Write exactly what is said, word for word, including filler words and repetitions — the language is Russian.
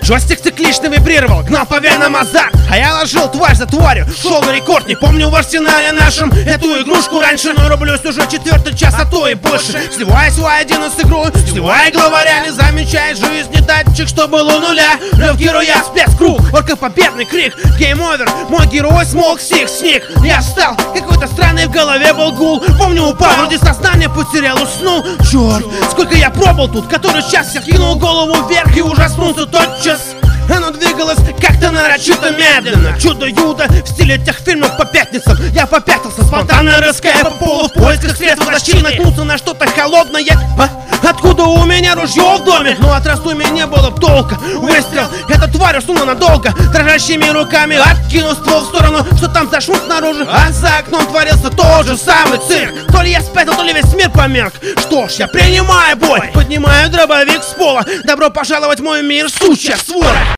Джойстик циклично вибрировал, гнал по венам азарт, а я ложил тварь за тварью, шел на рекорд. Не помню в арсенале нашем эту игрушку раньше, но рублюсь уже четвертый час, а то и больше. Сливаясь воедино с игрой, сливая главаря, не замечает жизни датчик, что было у нуля. Рев героя, спецкруг, орка победный крик, гейм-овер, мой герой смог сик сник. Я встал, какой-то странный в голове был гул, помню упал, вроде сознание потерял, уснул. Черт, сколько я пробовал тут, который час я кинул голову вверх и ужаснулся тотчас. Оно двигалось как-то нарочито медленно, чудо-юдо в стиле тех фильмов по пятницам. Я попятился, спонтанно рыская по полу в поисках средств защиты, наткнулся на что-то холодное. А? Откуда у меня ружье в доме? Но от раздумий не было толка. Выстрел, эта тварь уснула надолго. Дрожащими руками откинул ствол в сторону. Что там за шум снаружи? А за окном творился тот же самый цирк. То ли я спятил, то ли весь мир померк. Что ж, я принимаю бой, поднимаю дробовик с пола. Добро пожаловать в мой мир, сучья свора.